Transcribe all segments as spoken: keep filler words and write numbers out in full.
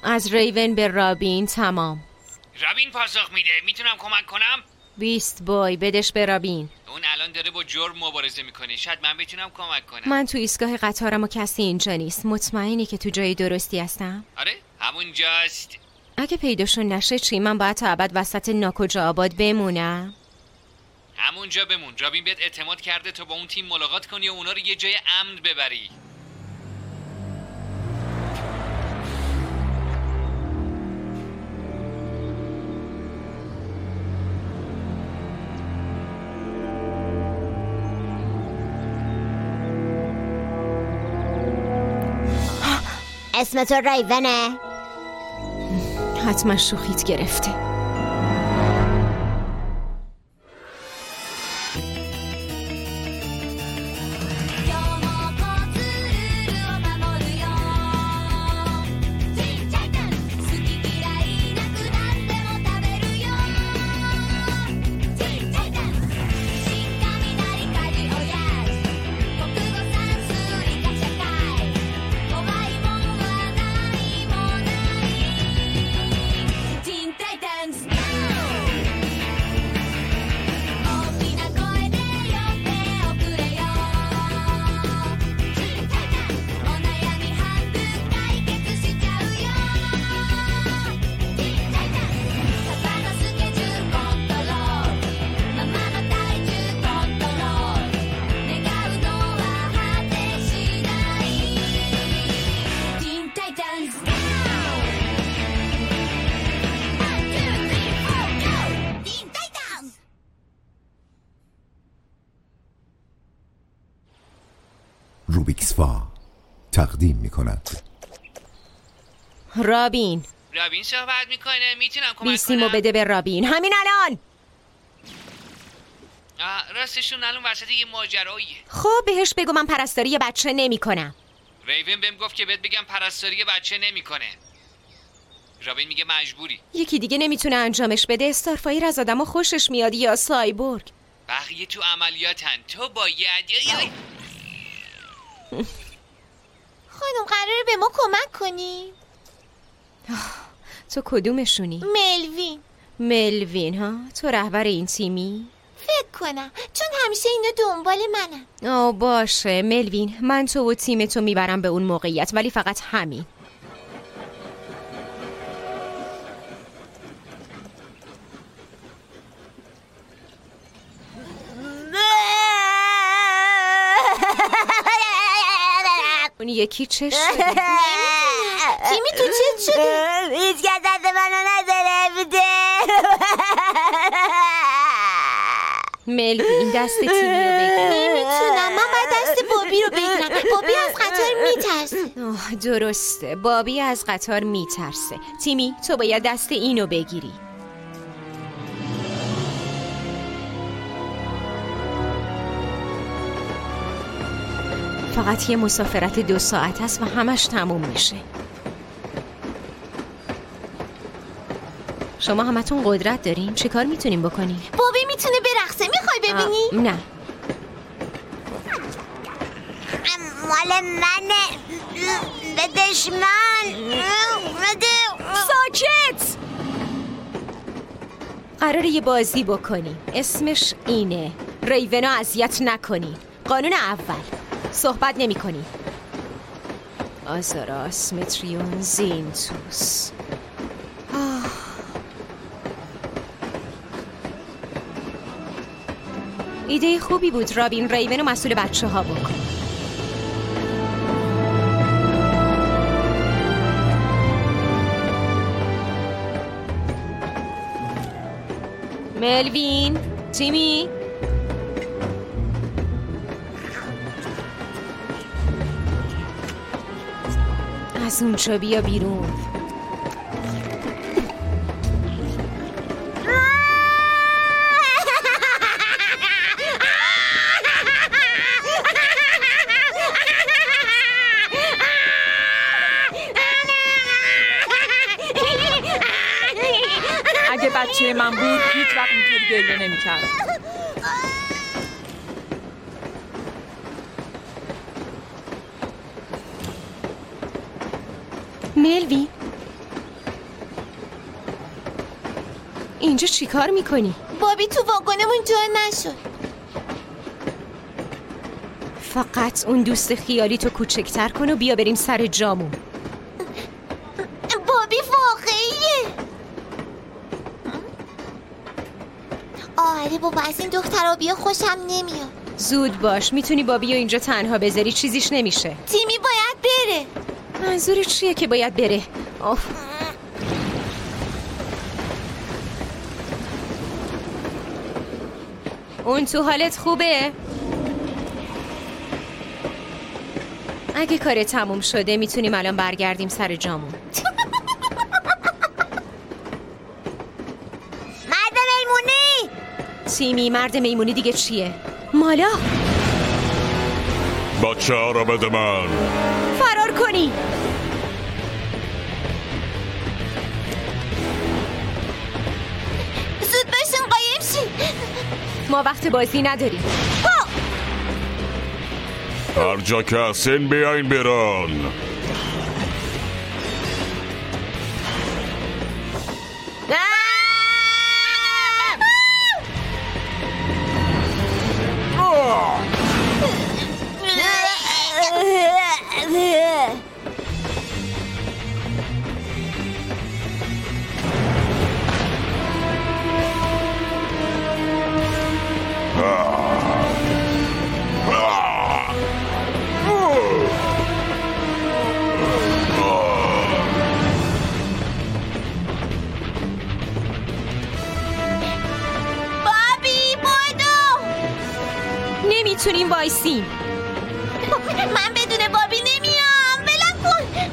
از ریون به رابین تمام. رابین پاسخ میده. میتونم کمک کنم؟ بیست بای بدش به رابین. اون الان داره با جرم مبارزه میکنه. شاید من بتونم کمک کنم. من تو ایستگاه قطارم و کسی اینجا نیست. مطمئنی که تو جای درستی هستم؟ آره همونجاست. اگه پیداشون نشه چی؟ من باید تا ابد وسط ناکجا آباد بمونم؟ همونجا بمون. رابین بهت اعتماد کرده تا با اون تیم ملاقات کنی و اونا رو یه جای امن ببری. اسم تو ریونه؟ حتما شوخیت گرفته. روبیکس وا تقدیم می کند. رابین رابین صحبت میکنه. میتونم کمک کنم؟ بیستیمو بده به رابین همین الان. راستشون الان وسط یه ماجراییه. خب بهش بگو من پرستاری بچه نمی کنم. ریون بهم گفت که بهت بگم پرستاری بچه نمیکنه. رابین میگه مجبوری. یکی دیگه نمیتونه انجامش بده. استارفایر از آدمو خوشش میاد یا سایبورگ. بقیه تو عملیاتن. تو باید خانم قراره به ما کمک کنی؟ تو کدومشونی؟ ملوین. ملوین ها؟ تو رهبر این تیمی؟ فکر کنم چون همیشه اینا دنبال منم. آه باشه ملوین، من تو و تیم تو میبرم به اون موقعیت، ولی فقط همین. اون یکی چه شده؟ تیمی تو چه شده؟ هیچ کس دست منو نداره بده. ملوین دست تیمی رو بگیر. نمیتونم، من باید دست بابی رو بگیرم. بابی از قطار میترسه. درسته، بابی از قطار میترسه. تیمی تو باید دست اینو بگیری. فقط یه مسافرت دو ساعت است و همش تموم میشه. شما همتون قدرت دارین؟ چه کار میتونیم بکنیم؟ بابی میتونه برقصه، میخوای ببینی؟ نه مال منه، بدش من. بده. ساکت! قراره یه بازی بکنیم، اسمش اینه ریونو اذیت نکنین. قانون اول، صحبت نمی کنی. آزاراس متریون زینتوس. آه. ایده خوبی بود رابین. ریونو مسئول بچه ها بکن. ملوین، تیمی، از اونجا بیا بیرون. اگه بچه من بود هیچ وقت اینطوری گریه نمی‌کرد. ملوین، اینجا چی کار میکنی؟ بابی تو واگنمون جا نشد. فقط اون دوست خیالی تو کوچکتر کن و بیا بریم سر جامون. بابی واقعیه. آره بابا، از این دخترها بیا خوشم نمیاد. زود باش، میتونی بابی رو اینجا تنها بذاری، چیزیش نمیشه. تیمی باید بره. منظور چیه که باید بره؟ آف. اون تو حالت خوبه؟ اگه کار تموم شده میتونیم الان برگردیم سر جامون. مرد میمونی. تیمی مرد میمونی دیگه چیه؟ مالا بچه ها را بده من. فرار کنی. زود باشین قایم شین. ما وقت بازی نداریم. هر جا که هستین بیاین بیرون. نمیتونیم وایسیم. من بدون بابی نمیام. بلم کن.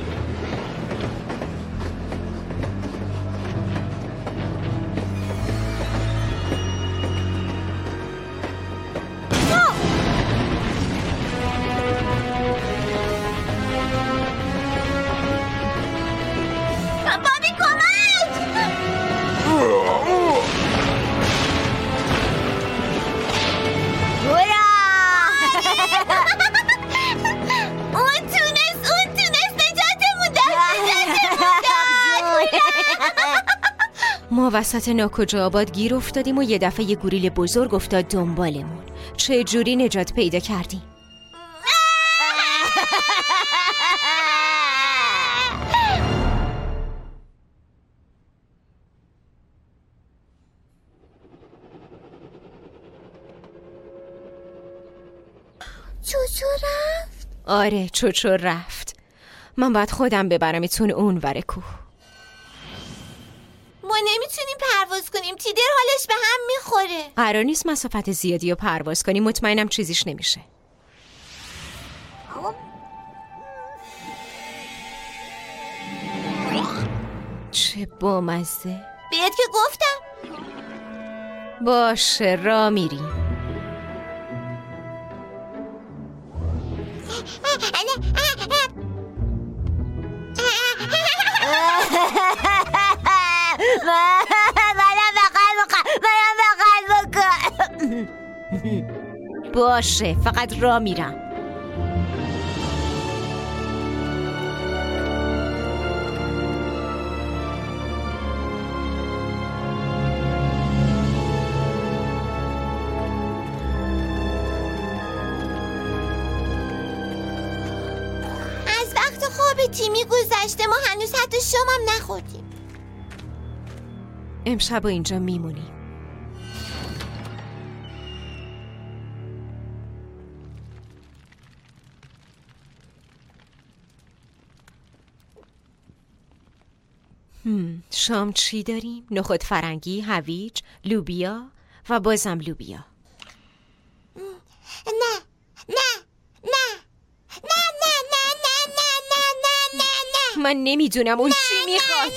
بابی کمک. اون تونست اون تونست نجاتمون داد. ما وسط ناکجا آباد گیر افتادیم و یه دفعه یه گوریل بزرگ افتاد دنبالمون. چه جوری نجات پیدا کردیم؟ چوچو رفت؟ آره چوچو رفت. من باید خودم ببرمتون اون ور کوه. ما نمیتونیم پرواز کنیم. تیدر حالش به هم میخوره. قرار نیست مسافت زیادی رو پرواز کنیم. مطمئنم چیزیش نمیشه. چه بامزه. بیاد که گفتم. باشه را میریم. باشه فقط را میرم. از وقت خواب تیمی گذشته. ما هنوز حتی شام هم نخوردیم. امشب اینجا میمونیم. هم. شام چی داریم؟ نخود فرنگی، هویج، لوبیا و بازم لوبیا. نه نه نه نه نه نه نه نه نه نه نه نه. من نمیدونم اون چی میخواد.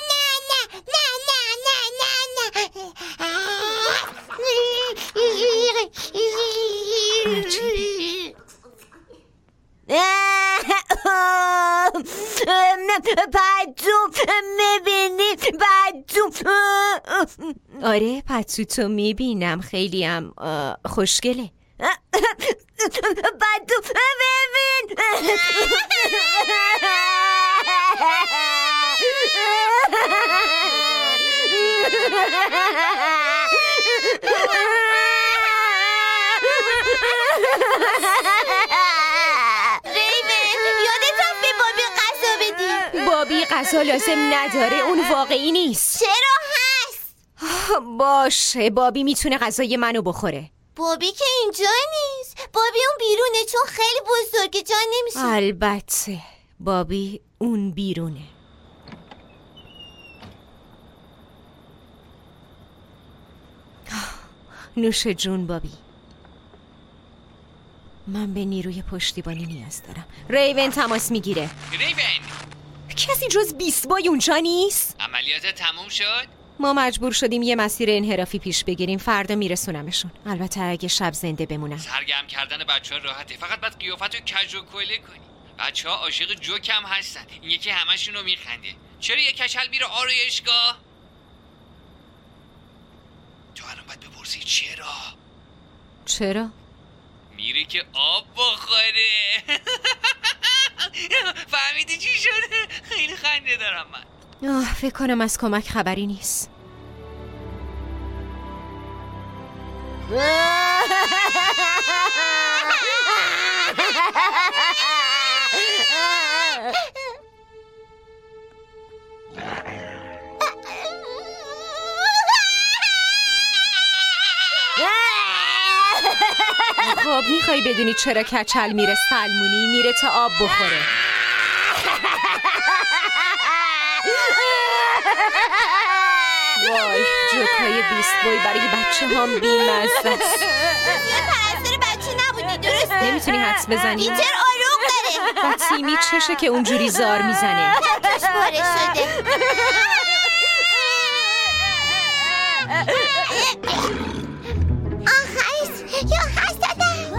پتو میبینی؟ پتو. آره پتو تو میبینم. خیلی هم خوشگله. پتو ببین. بابی غذا لازم نداره، اون واقعی نیست. چرا هست؟ باشه، بابی میتونه غذای منو بخوره. بابی که اینجا نیست. بابی اون بیرونه چون خیلی بزرگه، جا نمیشه. البته بابی اون بیرونه. نوش جون بابی. من به نیروی پشتیبانی نیاز دارم. ریون تماس میگیره. ریون، کسی جز بیست بای اونجا نیست؟ عملیات تموم شد؟ ما مجبور شدیم یه مسیر انحرافی پیش بگیریم. فردا میرسونمشون، البته اگه شب زنده بمونن. سرگرم کردن بچه ها راحته، فقط باید قیافت رو کج و کله کنی. بچه ها عاشق جوک هم هستن، این یکی همشون رو میخنده. چرا یه کچل میره آرایشگاه؟ تو الان باید بپرسی چرا؟ چرا؟ میره که آب بخوره. فهمیدی چی شده؟ خیلی خنده دارم من. آه، فکر کنم از کمک خبری نیست. خب میخوای بدونی چرا کچل میره سلمونی؟ میره تا آب بخوره. وای، جوکای بیست بای برای بچه هم بیمزه است. یه پرستار بچه نبودی، درسته؟ نمیتونی حدس بزنی؟ پیتر آروم داره. و تیمی چشه که اونجوری زار میزنه؟ توش پاره شده. آخیز یا هست دادم.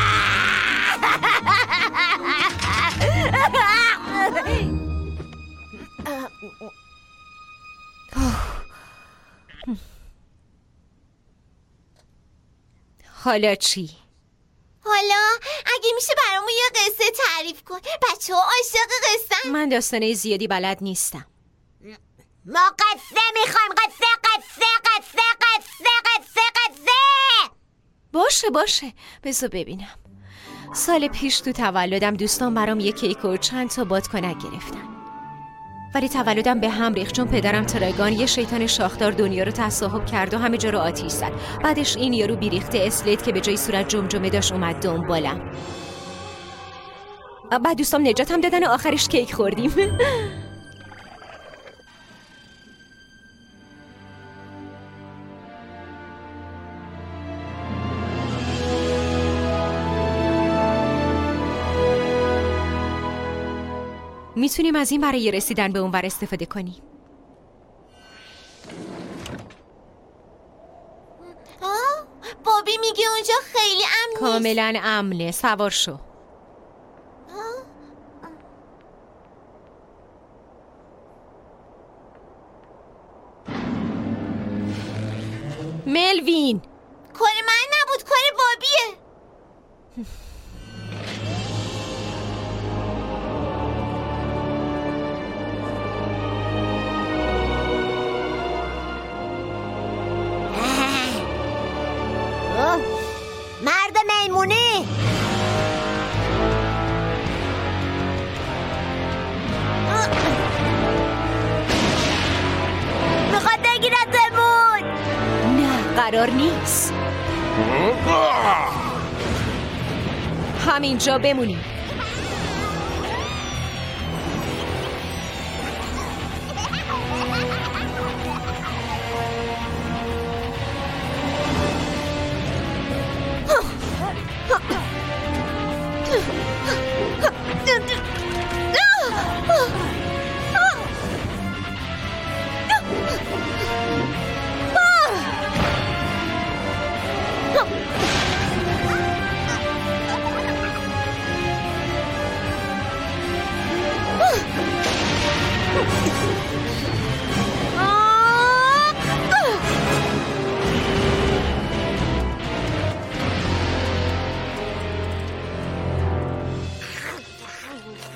حالا چی؟ حالا اگه میشه برامون یه قصه تعریف کن. بچه ها عاشق قصه. من داستانه زیادی بلد نیستم. ما قصه میخوایم. قصه قصه قصه قصه قصه قصه. باشه باشه، بذار ببینم. سال پیش تو تولدم دوستان برام یه کیک و چند تا بادکنک گرفتن، ولی تولدم به هم ریخت چون پدرم تراگان یه شیطان شاخدار دنیا رو تصاحب کرد و همه جا رو آتیش زد. بعدش این یارو بیریخته اسلیت که به جای صورت جمجمه داشت اومد دنبالم. بعد دوستام نجاتم دادن و آخرش کیک خوردیم. میتونیم از این برای رسیدن به اونور استفاده کنیم. آه، بابی میگه اونجا خیلی امن نیست. کاملا امنه، سوار شو. ملوین، کار من نبود، کار بابیه. مرد میمونی. میخواد بگیرتمون. نه قرار نیست. همینجا بمونی.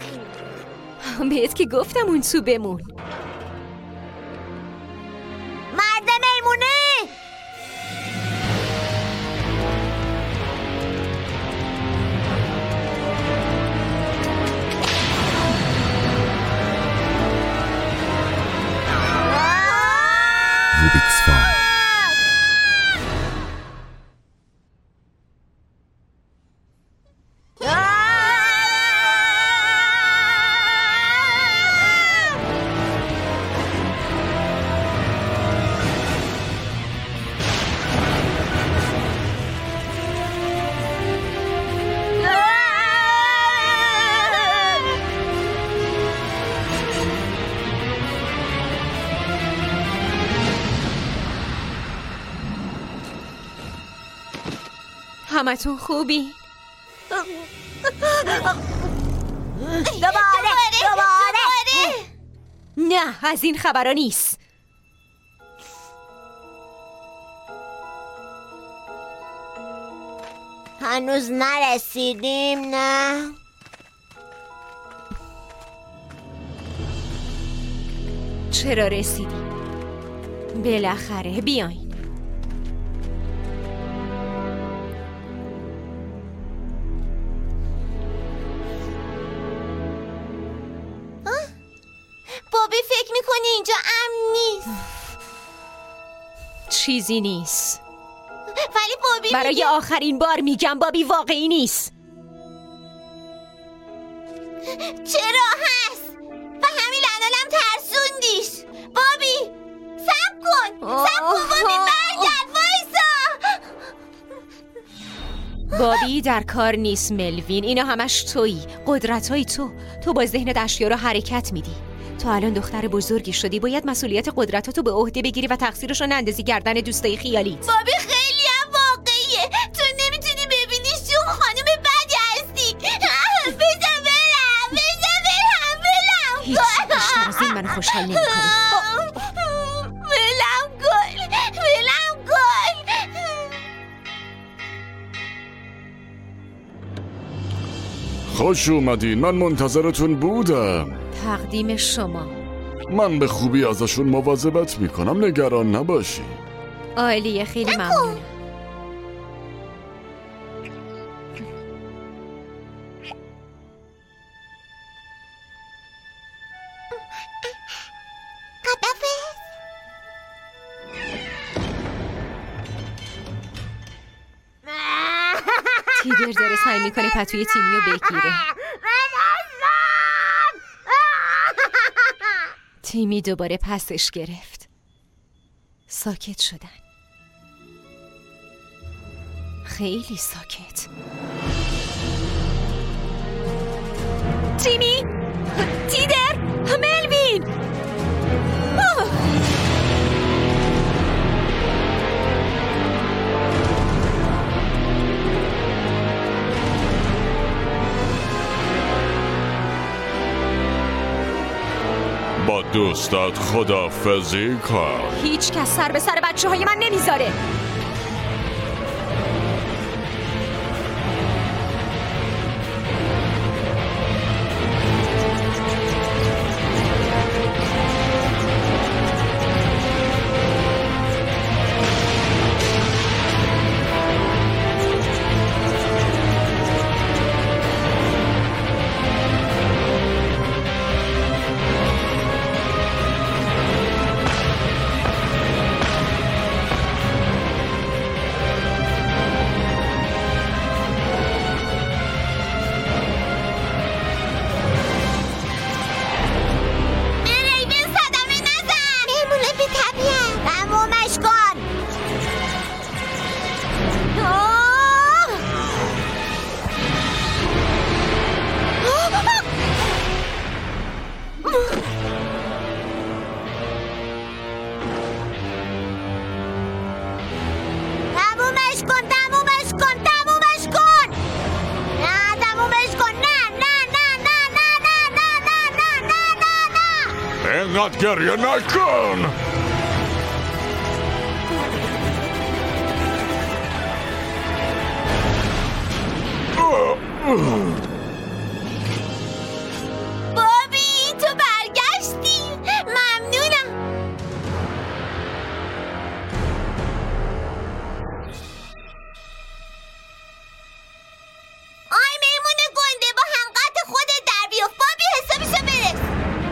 بهت که گفتم اون تو بمون. همتون خوبی؟ دوباره دوباره نه، از این خبرها نیست. هنوز نرسیدیم. نه چرا رسیدیم؟ بالاخره بیاین. بابی فکر میکنی اینجا امن نیست؟ چیزی نیست، ولی بابی برای میگه... آخرین بار میگم بابی واقعی نیست. چرا هست؟ و همین الانم ترسوندیش. بابی صبر کن صبر کن بابی، برگرد، وایسا. بابی در کار نیست ملوین، اینا همش تویی، قدرتای تو. تو با ذهنت اشیا رو حرکت میدی. تو الان دختر بزرگی شدی، باید مسئولیت قدرتاتو به عهده بگیری و تقصیرشو نندازی گردن دوستای خیالیت. بابی خیلی هم واقعیه، تو نمیتونی ببینیش چون خانم بدی هستی. بزن برم، بزن برم، بلم هیچ بیشتر از این منو خوشحال نمی کنی. بلم کن، بلم کن. خوش اومدین، من منتظرتون بودم. تقدیم شما. من به خوبی ازشون مواظبت میکنم، نگران نباشی. عالیه، خیلی ممنونم. تیدر داره سعی میکنه پتوی تیمیو بگیره. تیمی دوباره پسش گرفت. ساکت شدن، خیلی ساکت. تیمی، تیدر، ملوین. آه! با دوستات خداحافظی کن. هیچ کس سر به سر بچه های من نمیذاره. اینقدر گریه نکن. بابی تو برگشتی، ممنونم. آی میمون گنده، با همقدر خودت در بیفت. بابی حسابیشو برس.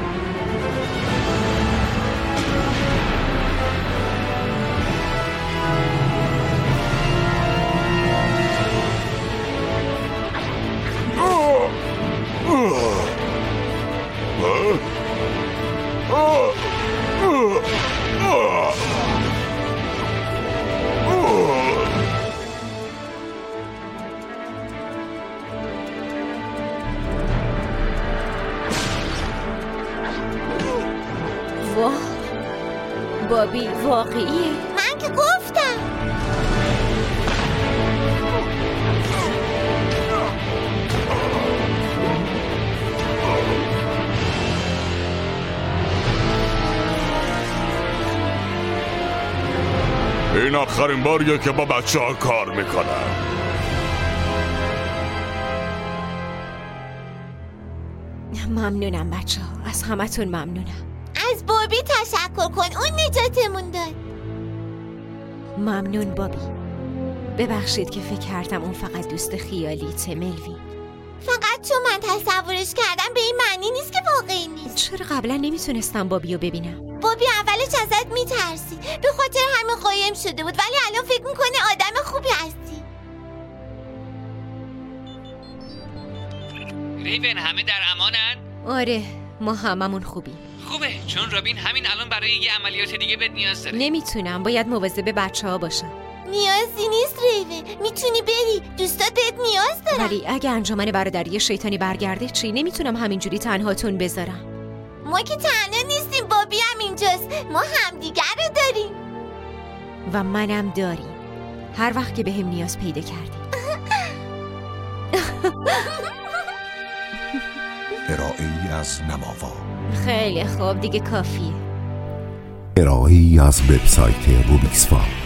واه، بابی واقعیه. من که گفتم. آخرین باریه که با بچه ها کار میکنم. ممنونم بچه ها، از همتون ممنونم. از بابی تشکر کن، اون نجاتمون داد. ممنون بابی. ببخشید که فکر کردم اون فقط دوست خیالیته ملوین. فقط چون من تصورش کردم به این معنی نیست که واقعی نیست. چرا قبلا نمیتونستم بابیو ببینم؟ بابی اولش ازت میترسید، به خاطر همین قایم شده بود، ولی الان فکر میکنه آدم خوبی هستی. ریون همه در امانن؟ آره، ما هممون خوبیم. خوبه، چون رابین همین الان برای یه عملیات دیگه بهت نیاز داره. نمیتونم، باید مواظب بچه ها باشم. نیازی نیست ریون، میتونی بری، دوستات بهت نیاز دارن. ولی اگه انجمن برادری شیطانی برگرده چی؟ نمیتونم همینجوری تنهاتون بذارم. ما که تنها نیستیم، بابی هم اینجاست، ما همدیگر رو داریم. و منم داریم، هر وقت که بهم نیاز پیدا کردیم. ارائه‌ای از نماوا. خیلی خوب، دیگه کافیه. ارائه‌ای از وبسایت روبیکس فام.